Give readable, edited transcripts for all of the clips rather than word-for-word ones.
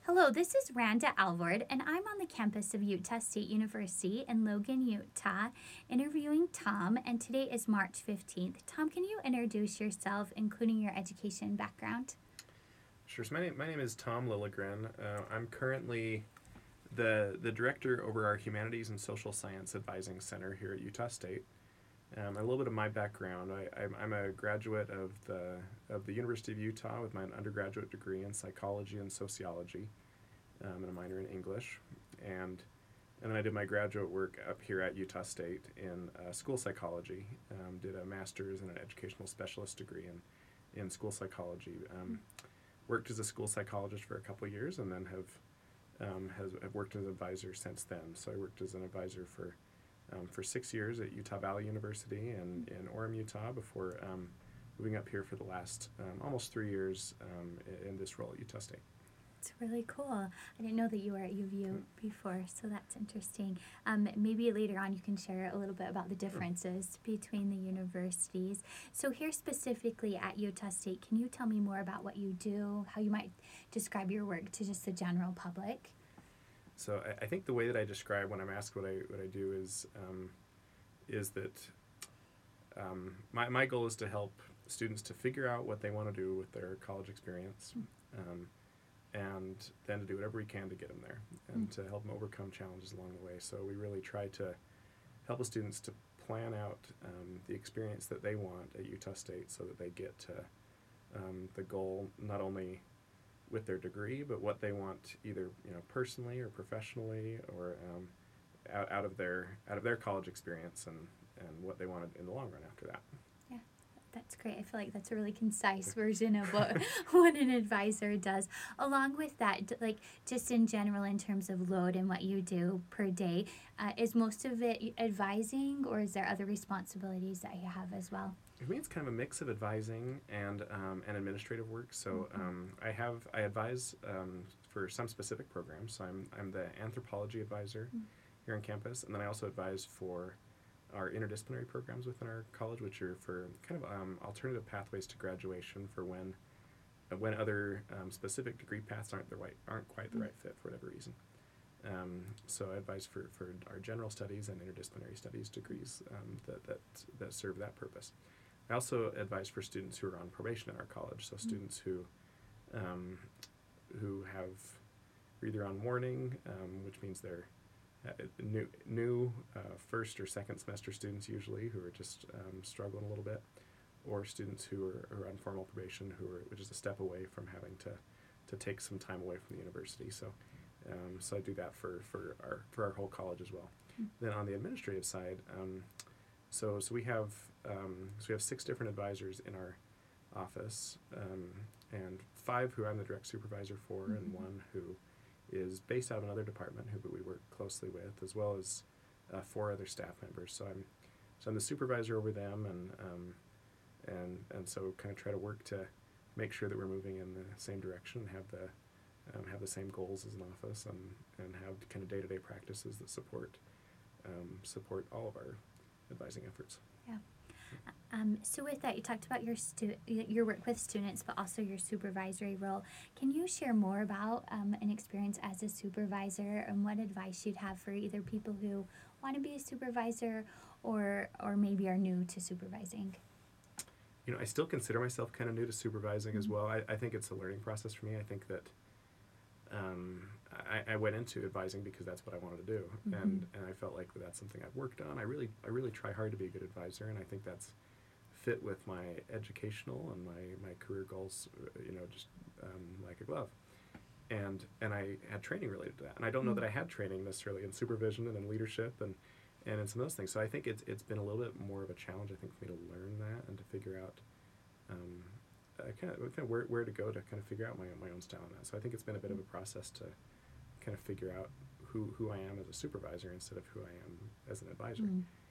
Hello, this is Randa Alvord, and I'm on the campus of Utah State University in Logan, Utah, interviewing Tom, and today is March 15th. Tom, can you introduce yourself, including your education background? Sure. So my name is Tom Lilligren. I'm currently the director over our Humanities and Social Science Advising Center here at Utah State. A little bit of my background: I'm a graduate of the University of Utah with my undergraduate degree in psychology and sociology, and a minor in English, and then I did my graduate work up here at Utah State in school psychology. Did a master's and an educational specialist degree in school psychology. Worked as a school psychologist for a couple of years, and then have worked as an advisor since then. So I worked as an advisor for 6 years at Utah Valley University in Orem, Utah, before moving up here for the last almost 3 years in this role at Utah State. It's really cool. I didn't know that you were at UVU before, so that's interesting. Maybe later on you can share a little bit about the differences between the universities. So here specifically at Utah State, can you tell me more about what you do, how you might describe your work to just the general public? So I think the way that I describe when I'm asked what I do is that my goal is to help students to figure out what they want to do with their college experience, and then to do whatever we can to get them there and to help them overcome challenges along the way. So we really try to help the students to plan out the experience that they want at Utah State, so that they get to the goal not only with their degree, but what they want either personally or professionally, or out of their college experience, and what they wanted in the long run after that. Yeah, that's great. I feel like that's a really concise version of what an advisor does. Along with that, like just in general, in terms of load and what you do per day, is most of it advising, or is there other responsibilities that you have as well? For me, it's kind of a mix of advising and administrative work. So I advise for some specific programs. So I'm the anthropology advisor here on campus, and then I also advise for our interdisciplinary programs within our college, which are for kind of alternative pathways to graduation for when other specific degree paths aren't quite the right fit for whatever reason. So I advise for our general studies and interdisciplinary studies degrees that serve that purpose. I also advise for students who are on probation at our college, so students who are either on warning, which means they're new first or second semester students usually, who are just struggling a little bit, or students who are on formal probation, which is a step away from having to take some time away from the university. So I do that for our whole college as well. Then on the administrative side, so we have 6 different advisors in our office, and 5 who I'm the direct supervisor for, and 1 who is based out of another department who we work closely with, as well as 4 other staff members. So I'm the supervisor over them, and so kind of try to work to make sure that we're moving in the same direction, and have the same goals as an office, and have kind of day-to-day practices that support all of our advising efforts. Yeah. So with that, you talked about your work with students, but also your supervisory role. Can you share more about an experience as a supervisor, and what advice you'd have for either people who want to be a supervisor or maybe are new to supervising? I still consider myself kind of new to supervising as well. I think it's a learning process for me. I think that I went into advising because that's what I wanted to do, and I felt like that's something I've worked on. I really try hard to be a good advisor, and I think that's fit with my educational and my career goals, just like a glove. And I had training related to that, and I don't know that I had training necessarily in supervision and in leadership and in some of those things. So I think it's been a little bit more of a challenge, I think, for me to learn that and to figure out kind of where to go to kind of figure out my own style in that. So I think it's been a bit of a process to kind of figure out who I am as a supervisor instead of who I am as an advisor.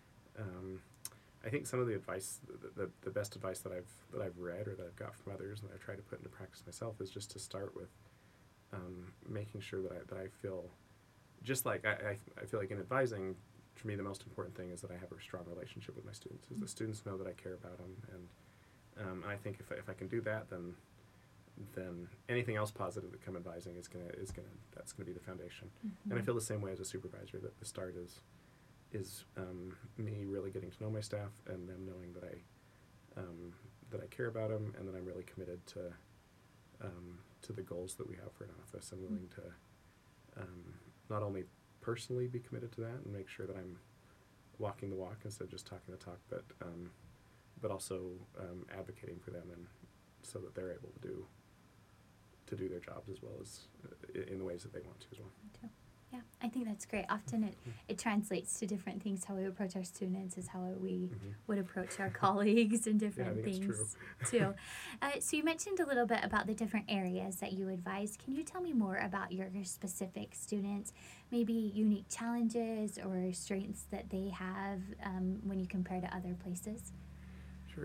I think some of the advice, the best advice that I've read or that I've got from others and that I've tried to put into practice myself, is just to start with making sure that I feel just like I feel like in advising, for me the most important thing is that I have a strong relationship with my students. Is the students know that I care about them, and I think if I can do that, then then anything else positive that come advising that's gonna be the foundation. Mm-hmm. And I feel the same way as a supervisor, that the start is me really getting to know my staff and them knowing that I care about them and that I'm really committed to the goals that we have for an office, and willing to not only personally be committed to that and make sure that I'm walking the walk instead of just talking the talk, but also advocating for them, and so that they're able to do their jobs as well as in the ways that they want to as well. Me too. Yeah, I think that's great. Often it translates to different things. How we approach our students is how we would approach our colleagues and different I think things it's true. too. So you mentioned a little bit about the different areas that you advise. Can you tell me more about your specific students? Maybe unique challenges or strengths that they have when you compare to other places? Sure.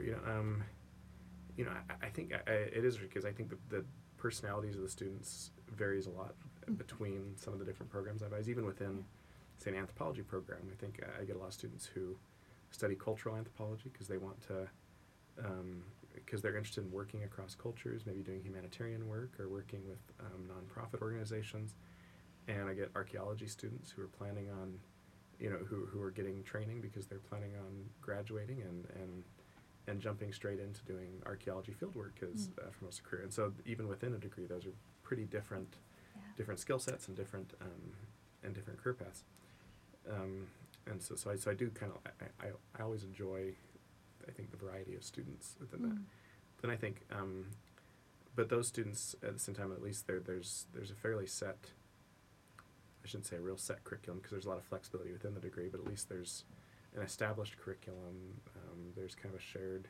I think it is because I think the personalities of the students varies a lot between some of the different programs I advise. Even within, say, an anthropology program, I think I get a lot of students who study cultural anthropology because they want to, because they're interested in working across cultures, maybe doing humanitarian work or working with nonprofit organizations. And I get archaeology students who are planning on, who are getting training because they're planning on graduating and jumping straight into doing archaeology fieldwork for most of their career. And so even within a degree, those are pretty different skill sets and different career paths. And so I do kind of I always enjoy, I think, the variety of students within that. Then I think, but those students at the same time, at least there's a fairly set, I shouldn't say a real set curriculum because there's a lot of flexibility within the degree, but at least there's an established curriculum. There's kind of a shared,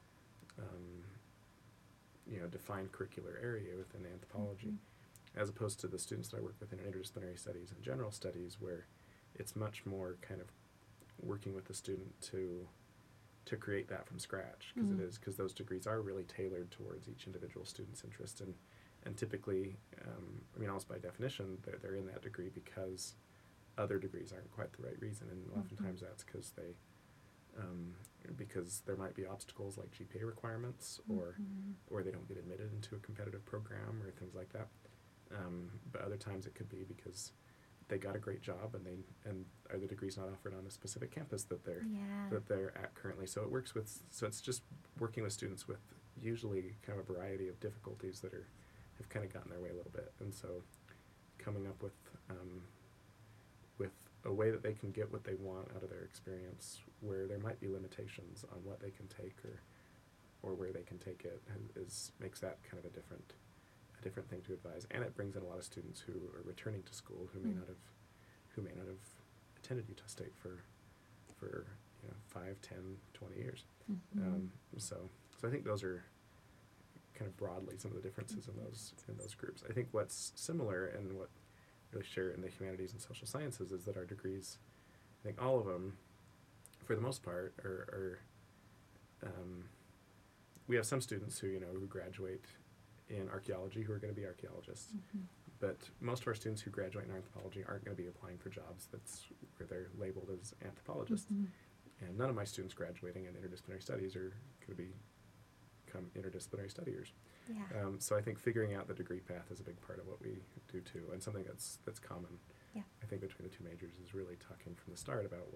defined curricular area within anthropology, as opposed to the students that I work with in interdisciplinary studies and general studies, where it's much more kind of working with the student to create that from scratch, because those degrees are really tailored towards each individual student's interest, and typically, almost by definition, they're in that degree because other degrees aren't quite the right reason, and oftentimes that's because there might be obstacles like GPA requirements, or they don't get admitted into a competitive program or things like that. But other times it could be because they got a great job and are the degrees not offered on a specific campus that they're at currently. So it's just working with students with usually kind of a variety of difficulties that have kind of gotten their way a little bit, and so coming up with a way that they can get what they want out of their experience, where there might be limitations on what they can take or where they can take it, makes that kind of a different thing to advise. And it brings in a lot of students who are returning to school who may not have attended Utah State for 5, 10, 20 years. So I think those are kind of broadly some of the differences in those groups. I think what's similar and what really share in the humanities and social sciences is that our degrees, I think all of them, for the most part, are we have some students who graduate in archaeology who are going to be archaeologists, but most of our students who graduate in anthropology aren't going to be applying for jobs where they're labeled as anthropologists. And none of my students graduating in interdisciplinary studies are going to become interdisciplinary studiers. Yeah. So I think figuring out the degree path is a big part of what we do too, and something that's common. Yeah. I think between the two majors is really talking from the start about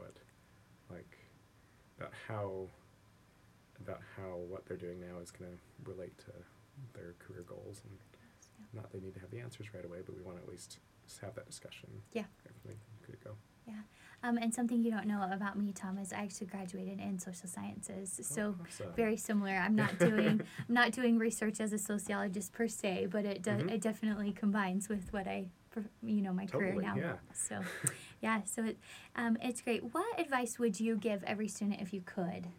how what they're doing now is going to relate to their career goals, and not they need to have the answers right away, but we want to at least just have that discussion. Yeah. Right, good to go. Yeah. And something you don't know about me, Tom, is I actually graduated in social sciences. So Awesome. very similar. I'm not doing research as a sociologist per se, but it definitely combines with what my career now. Yeah. So, yeah. So it's great. What advice would you give every student if you could?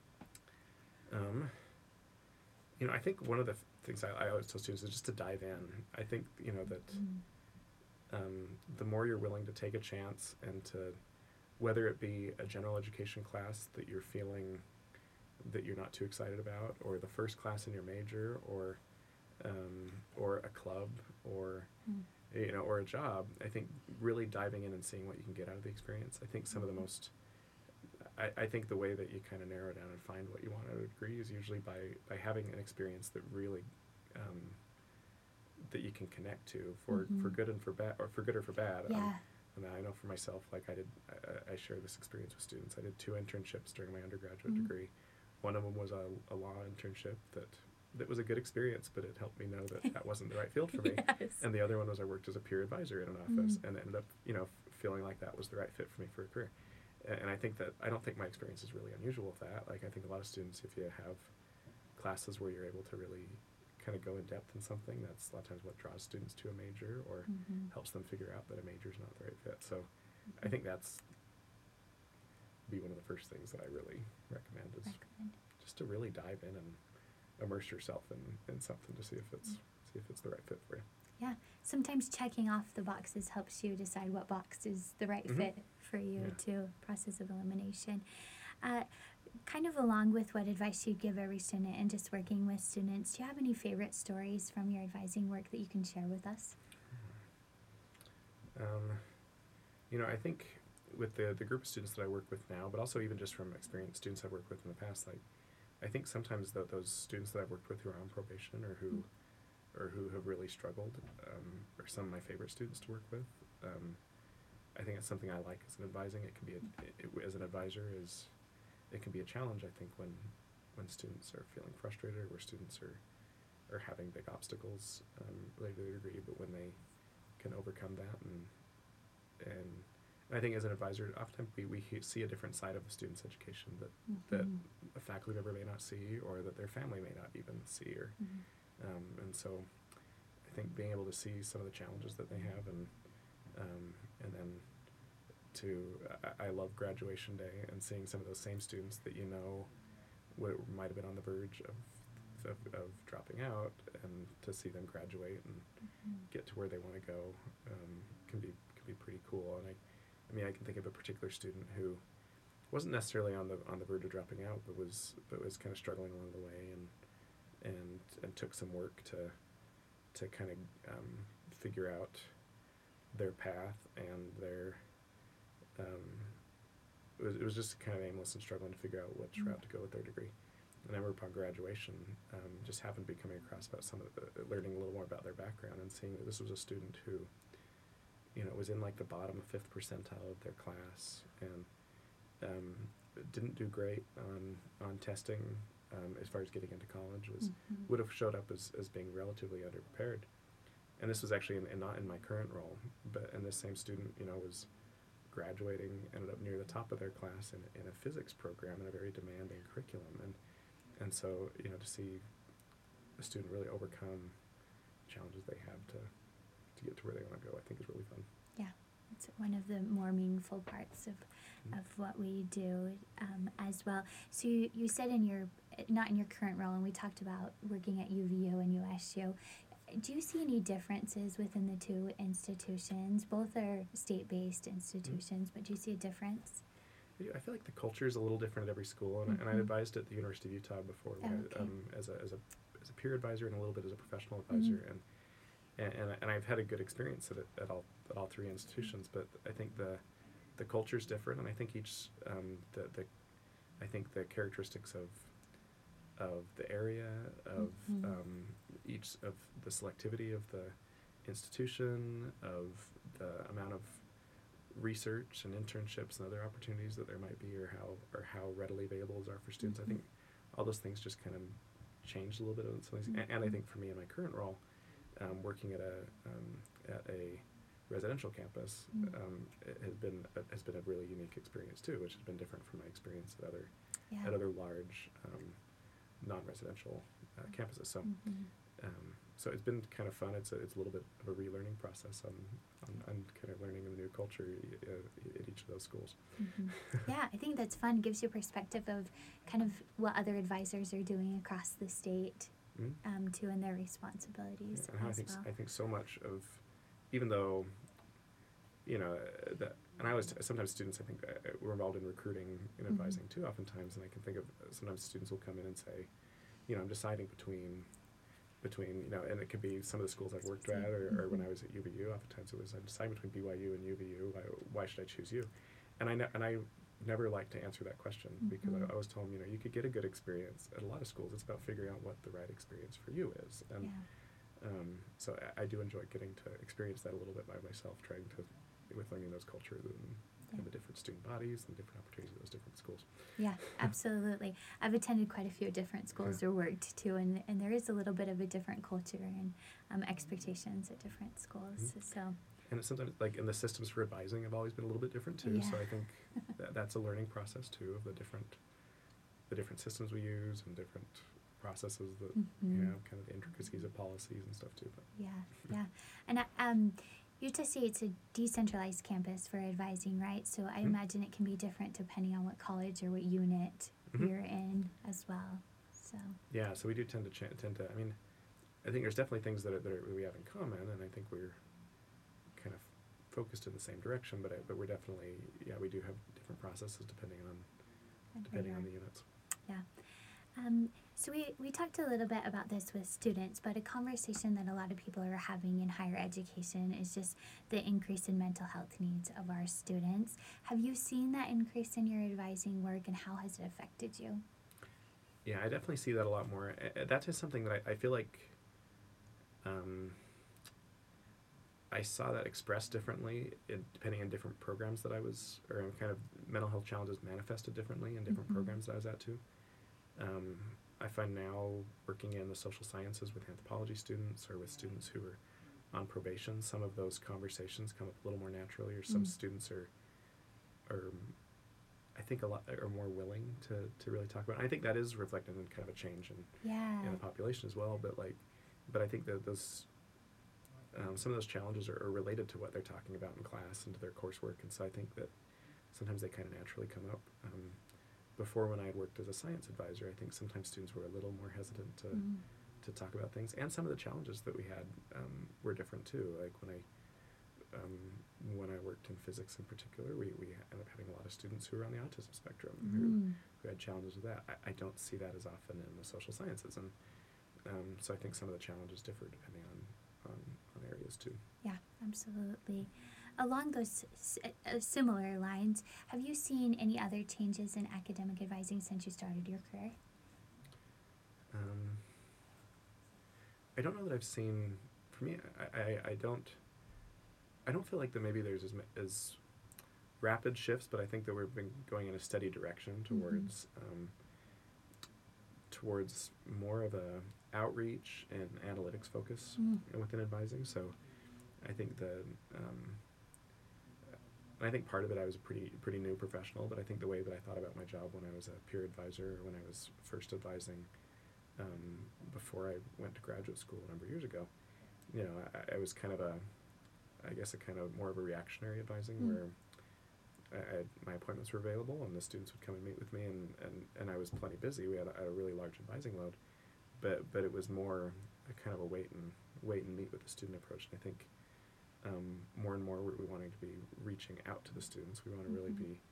I think one of the things I always tell students is just to dive in. I think that the more you're willing to take a chance and to, whether it be a general education class that you're feeling that you're not too excited about, or the first class in your major, or a club, or or a job, I think really diving in and seeing what you can get out of the experience. I think some of the most, I think the way that you kind of narrow down and find what you want out of a degree is usually by having an experience that really that you can connect to for good and for bad, or for good or for bad. Yeah. I mean, I know for myself, like I share this experience with students. I did 2 internships during my undergraduate degree. One of them was a law internship that was a good experience, but it helped me know that wasn't the right field for me. Yes. And the other one was I worked as a peer advisor in an office and ended up, feeling like that was the right fit for me for a career. And I think that, I don't think my experience is really unusual with that. Like, I think a lot of students, if you have classes where you're able to really kind of go in depth in something, that's a lot of times what draws students to a major or helps them figure out that a major is not the right fit. So I think that's be one of the first things that I really recommend is just to really dive in and immerse yourself in something to see if it's the right fit for you. Yeah. Sometimes checking off the boxes helps you decide what box is the right fit for you too. Process of elimination. Kind of along with what advice you'd give every student and just working with students, do you have any favorite stories from your advising work that you can share with us? I think with the group of students that I work with now, but also even just from experienced students I've worked with in the past, like, I think sometimes those students that I've worked with who are on probation or who have really struggled are some of my favorite students to work with. I think it's something I like as an advising. It can be as an advisor it can be a challenge, I think, when students are feeling frustrated or where students are having big obstacles related to their degree, but when they can overcome that and I think as an advisor, oftentimes we see a different side of the student's education that a faculty member may not see, or that their family may not even see, or and so I think being able to see some of the challenges that they have, and then I love graduation day and seeing some of those same students that might have been on the verge of dropping out, and to see them graduate and get to where they want to go can be pretty cool. And I can think of a particular student who wasn't necessarily on the verge of dropping out, but was kind of struggling along the way, and took some work to kind of figure out their path and their it was just kind of aimless and struggling to figure out which route to go with their degree. And I remember upon graduation, just happened to be coming across about learning a little more about their background and seeing that this was a student who, was in like the bottom 5th percentile of their class, and didn't do great on testing as far as getting into college. Would have showed up as being relatively underprepared. And this was actually not in my current role, and this same student, was graduating, ended up near the top of their class in a physics program in a very demanding curriculum, and so to see a student really overcome challenges they have to get to where they want to go, I think is really fun. Yeah, it's one of the more meaningful parts of what we do as well. So you said not in your current role, and we talked about working at UVU and USU. Do you see any differences within the two institutions? Both are state-based institutions, but do you see a difference? I feel like the culture is a little different at every school, and I advised at the University of Utah before, as a peer advisor and a little bit as a professional advisor, and I've had a good experience at all 3 institutions. But I think the culture is different, and I think the characteristics of the area, of each of the selectivity of the institution, of the amount of research and internships and other opportunities that there might be, or how readily available those are for students. I think all those things just kind of changed a little bit of some things. And I think for me in my current role, working at a residential campus, it has been a really unique experience too, which has been different from my experience at other large non-residential campuses. So so it's been kind of fun. It's a little bit of a relearning process on kind of learning a new culture at each of those schools. Yeah, I think that's fun. It gives you a perspective of kind of what other advisors are doing across the state too, and their responsibilities and as well. I think so much of, even though that, and I always sometimes students, I think, we're involved in recruiting and advising too oftentimes, and I can think of sometimes students will come in and say, I'm deciding between and it could be some of the schools I've worked at, or when I was at UVU, oftentimes it was, I'm deciding between BYU and UVU, why should I choose you? And I never like to answer that question, because I always tell them, you could get a good experience at a lot of schools. It's about figuring out what the right experience for you is. And So I do enjoy getting to experience that a little bit by myself, trying to, with learning those cultures and the different student bodies and different opportunities at those different schools. Yeah, absolutely. I've attended quite a few different schools or worked too, and there is a little bit of a different culture and expectations at different schools. So. And it's sometimes, like, in the systems for advising have always been a little bit different too. Yeah. So I think that's a learning process too of the different systems we use and different processes that kind of the intricacies of policies and stuff too. But Yeah. And Utah State's a decentralized campus for advising, right? So I imagine it can be different depending on what college or what unit you're in as well. So yeah, so we do tend to. I mean, I think there's definitely things that we have in common, and I think we're kind of focused in the same direction. But we're definitely, we do have different processes depending on the units. Yeah. So we talked a little bit about this with students, but a conversation that a lot of people are having in higher education is just the increase in mental health needs of our students. Have you seen that increase in your advising work, and how has it affected you? Yeah, I definitely see that a lot more. That is something that I feel like I saw that expressed differently depending on different programs that I was, or kind of mental health challenges manifested differently in different programs that I was at too. I find now working in the social sciences with anthropology students or with students who are on probation, some of those conversations come up a little more naturally, or some students are I think a lot are more willing to really talk about it. I think that is reflected in kind of a change in the population as well. But I think that those some of those challenges are related to what they're talking about in class and to their coursework, and so I think that sometimes they kind of naturally come up. Before, when I had worked as a science advisor, I think sometimes students were a little more hesitant to talk about things, and some of the challenges that we had were different too. Like when I worked in physics in particular, we ended up having a lot of students who were on the autism spectrum who had challenges with that. I don't see that as often in the social sciences, and so I think some of the challenges differ depending on areas too. Yeah, absolutely. Along those similar lines, have you seen any other changes in academic advising since you started your career? I don't know that I've seen. For me, I don't feel like that maybe there's as rapid shifts, but I think that we've been going in a steady direction towards more of a outreach and analytics focus within advising. So I think I think part of it, I was a pretty new professional, but I think the way that I thought about my job when I was a peer advisor, when I was first advising before I went to graduate school a number of years ago, I was kind of a kind of more of a reactionary advising where my appointments were available and the students would come and meet with me, and I was plenty busy. We had a really large advising load, but it was more a kind of a wait and meet with the student approach. And I think more and more we wanting to be reaching out to the students. We want to really be,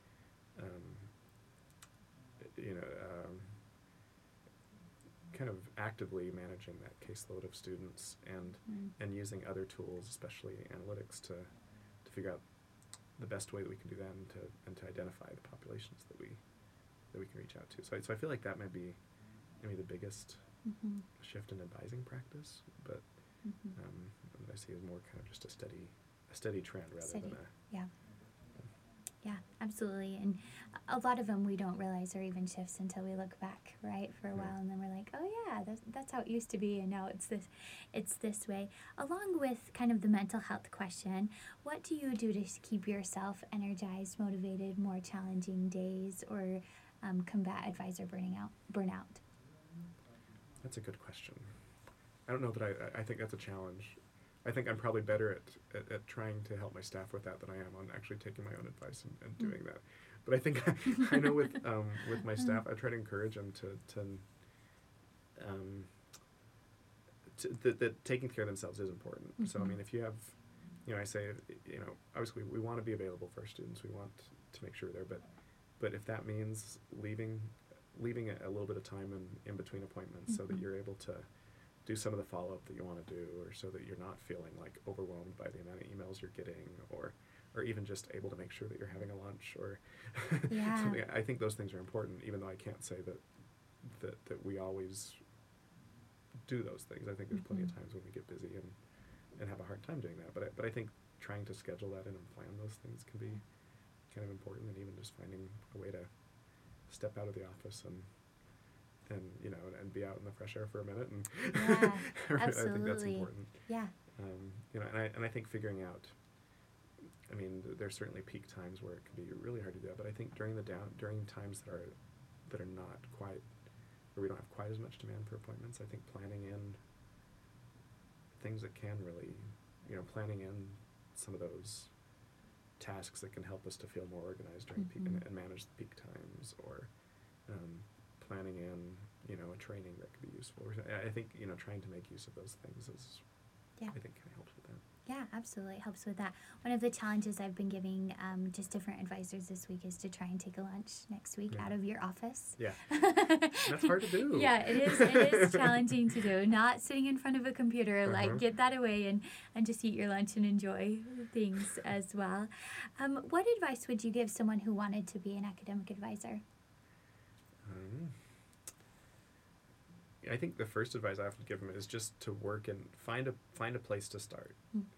kind of actively managing that caseload of students and using other tools, especially analytics, to figure out the best way that we can do that and to identify the populations that we can reach out to. So I feel like that might be maybe the biggest shift in advising practice, but what I see is more kind of just a steady trend rather than a... Yeah, absolutely. And a lot of them we don't realize are even shifts until we look back, right, for a while, and then we're like, oh yeah, that's how it used to be, and now it's this way. Along with kind of the mental health question, what do you do to keep yourself energized, motivated, more challenging days, or combat advisor burnout? That's a good question. I don't know that I think that's a challenge. I think I'm probably better at trying to help my staff with that than I am on actually taking my own advice and doing that. But I think I know with my staff, I try to encourage them that taking care of themselves is important. So I mean, if you have, I say, obviously we want to be available for our students. We want to make sure they're there. But if that means leaving a little bit of time in between appointments so that you're able to do some of the follow-up that you want to do, or so that you're not feeling like overwhelmed by the amount of emails you're getting, or even just able to make sure that you're having a lunch or something. I think those things are important, even though I can't say that we always do those things. I think there's plenty of times when we get busy and have a hard time doing that. But I think trying to schedule that in and plan those things can be kind of important, and even just finding a way to step out of the office and and be out in the fresh air for a minute, and Yeah, I think that's absolutely. important. Yeah. And I think figuring out. I mean, there's certainly peak times where it can be really hard to do that, but I think during times that are not quite, where we don't have quite as much demand for appointments, I think planning in things that can really, planning in some of those tasks that can help us to feel more organized during peak and manage the peak times, or planning in, a training that could be useful. I think, trying to make use of those things is, Yeah. I think, kind of helps with that. Yeah, absolutely. It helps with that. One of the challenges I've been giving just different advisors this week is to try and take a lunch next week out of your office. Yeah. That's hard to do. Yeah, it is. It is challenging to do. Not sitting in front of a computer, like get that away and just eat your lunch and enjoy things as well. What advice would you give someone who wanted to be an academic advisor? I think the first advice I often give them is just to work and find a place to start.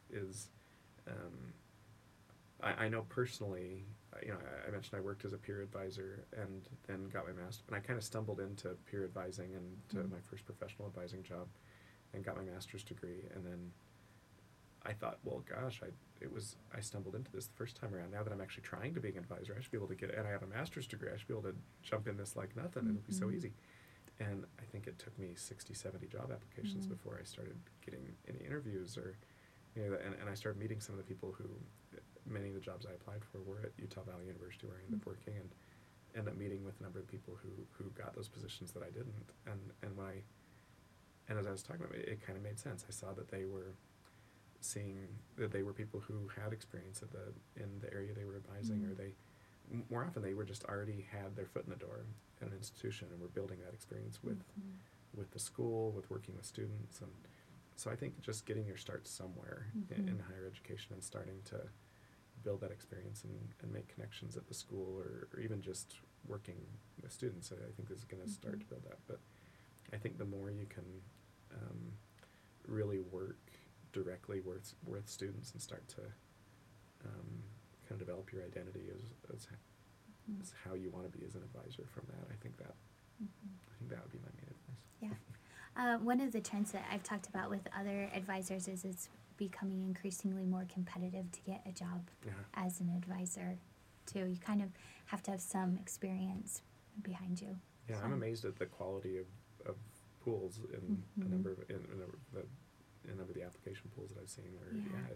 I know personally, I mentioned I worked as a peer advisor and then got my master, and I kind of stumbled into peer advising and to my first professional advising job, and got my master's degree, and then I thought, well, gosh, I stumbled into this the first time around. Now that I'm actually trying to be an advisor, I should be able to get it, and I have a master's degree. I should be able to jump in this like nothing. It'll be so easy. And I think it took me 60, 70 job applications before I started getting any interviews, or, and I started meeting some of the people who, many of the jobs I applied for were at Utah Valley University, where I ended up working, and ended up meeting with a number of people who got those positions that I didn't. And as I was talking about it, it kind of made sense. I saw that they were seeing that they were people who had experience in the area they were advising, or more often they were just already had their foot in the door at an institution and were building that experience with the school, with working with students. And so I think just getting your start somewhere in higher education and starting to build that experience and make connections at the school, or even just working with students, I think is going to start to build that. But I think the more you can really work directly with students and start to kind of develop your identity as how you want to be as an advisor from that, I think that would be my main advice. Yeah. One of the trends that I've talked about with other advisors is it's becoming increasingly more competitive to get a job as an advisor too. You kind of have to have some experience behind you. Yeah, so I'm amazed at the quality of pools in a number of the application pools that I've seen, where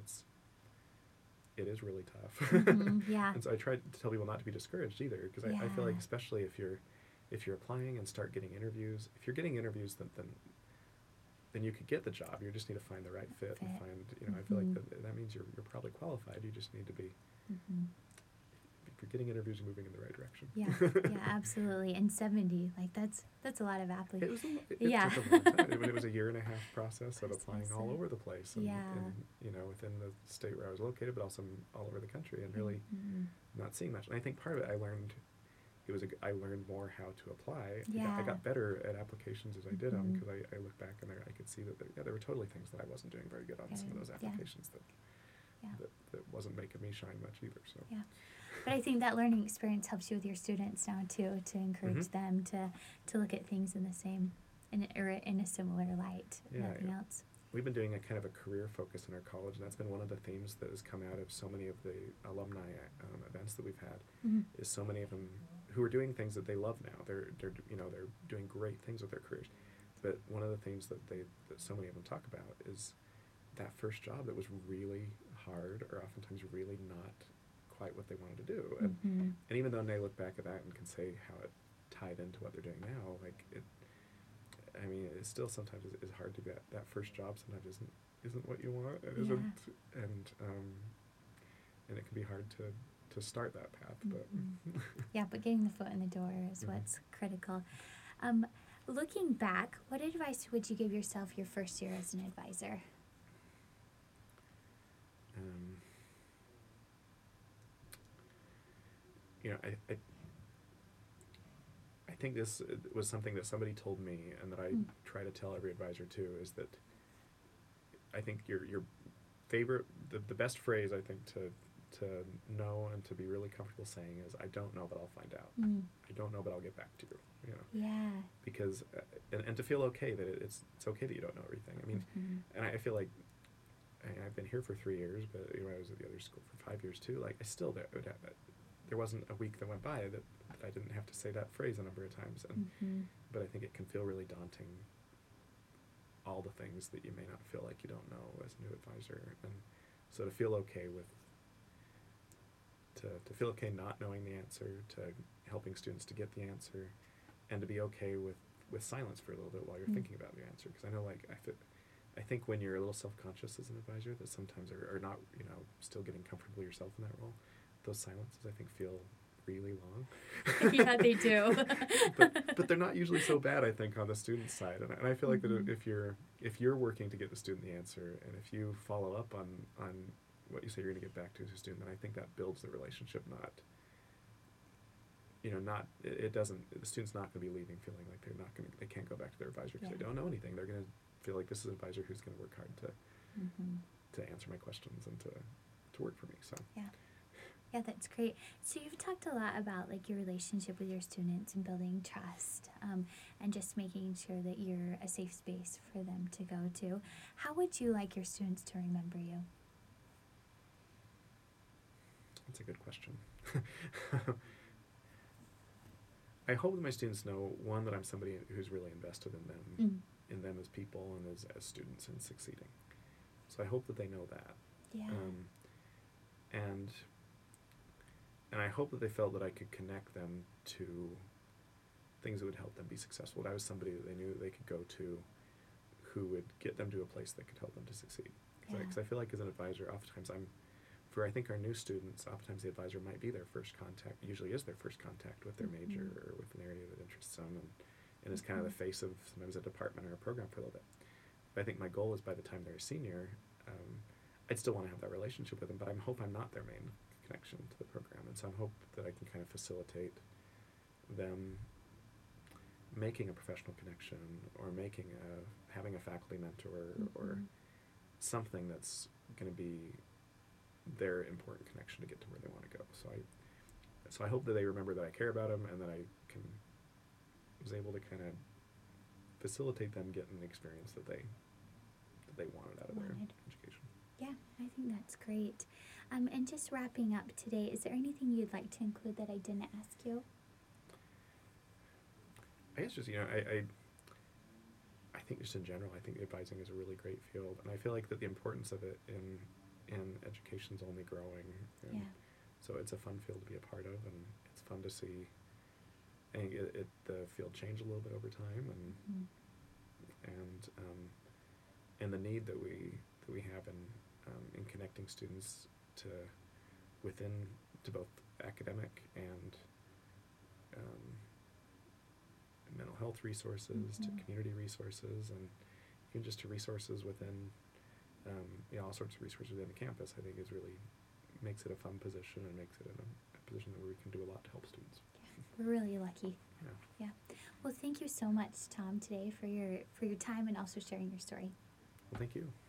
it is really tough. And so I try to tell people not to be discouraged either, because I feel like, especially if you're applying and start getting interviews, if you're getting interviews, then you could get the job. You just need to find the right fit and find, I feel like that means you're probably qualified. You just need to be, if you're getting interviews, you're moving in the right direction. Yeah, absolutely. And 70, like that's a lot of applicants. It took a long time. It was a 1.5-year process of applying all over the place, and within the state where I was located, but also all over the country, and really not seeing much. And I think part of it I learned more how to apply. I got better at applications as I did them, because I look back and I could see that there were totally things that I wasn't doing very good on some of those applications that wasn't making me shine much either. So. Yeah. But I think that learning experience helps you with your students now too, to encourage them to look at things in the same, or in a similar light. Nothing else. We've been doing a kind of a career focus in our college, and that's been one of the themes that has come out of so many of the alumni events that we've had. Is so many of them who are doing things that they love now. They're doing great things with their careers. But one of the things that so many of them talk about is that first job that was really hard, or oftentimes really not quite what they wanted to do. And even though they look back at that and can say how it tied into what they're doing now, it still sometimes is hard to get that first job. Sometimes isn't what you want, and and it can be hard to start that path. But but getting the foot in the door is what's critical. Looking back, what advice would you give yourself your first year as an advisor? I think this was something that somebody told me, and that I Mm. try to tell every advisor too, is that I think your favorite, the best phrase I think to know and to be really comfortable saying is, I don't know, but I'll find out. Mm. I don't know, but I'll get back to you. You know, Yeah. because and to feel okay that it's okay that you don't know everything. I mean, Mhm. and I feel like I've been here for 3 years, but I was at the other school for 5 years too. Like I still there wasn't a week that went by that I didn't have to say that phrase a number of times, and Mhm. but I think it can feel really daunting. All the things that you may not feel like you don't know as a new advisor, and so to feel okay with to feel okay not knowing the answer, to helping students to get the answer, and to be okay with silence for a little bit while you're Mm. thinking about your answer. Because I know, like, I think when you're a little self-conscious as an advisor, that sometimes are not, still getting comfortable yourself in that role, those silences I think feel really long. Yeah, they do. but they're not usually so bad, I think, on the student side. And I feel like Mhm. that if you're working to get the student the answer, and if you follow up on what you say you're going to get back to as a student, then I think that builds the relationship. It doesn't. The student's not going to be leaving feeling like they can't go back to their advisor because Yeah. they don't know anything. They're going to feel like this is an advisor who's going to work hard Mhm. to answer my questions and to work for me. So Yeah, that's great. So you've talked a lot about like your relationship with your students and building trust, and just making sure that you're a safe space for them to go to. How would you like your students to remember you? that's a good question. I hope that my students know, one, that I'm somebody who's really invested in them, as people and as students and succeeding. So I hope that they know that. Yeah. And I hope that they felt that I could connect them to things that would help them be successful. That I was somebody that they knew that they could go to, who would get them to a place that could help them to succeed. Because I feel like as an advisor, oftentimes I think our new students, oftentimes the advisor might be their first contact, usually is their first contact with their major or with an area that interests them, and is kind of the face of sometimes a department or a program for a little bit. But I think my goal is by the time they're a senior, I'd still want to have that relationship with them, but I hope I'm not their main connection to the program. And so I hope that I can kind of facilitate them making a professional connection, or having a faculty mentor, or something that's going to be their important connection to get to where they want to go. So I hope that they remember that I care about them, and that I was able to kind of facilitate them getting the experience that they wanted out of their education. Yeah, I think that's great. And just wrapping up today, is there anything you'd like to include that I didn't ask you? I guess just, I think just in general, I think advising is a really great field, and I feel like that the importance of it in education is only growing. And so it's a fun field to be a part of, and it's fun to see. I think the field change a little bit over time, and the need that we have in connecting students to both academic and mental health resources, to community resources, and even just to resources within all sorts of resources within the campus. I think makes it a fun position, and makes it a position where we can do a lot to help students. We're really lucky. Yeah. Well, thank you so much, Tom, today for your time and also sharing your story. Well, thank you.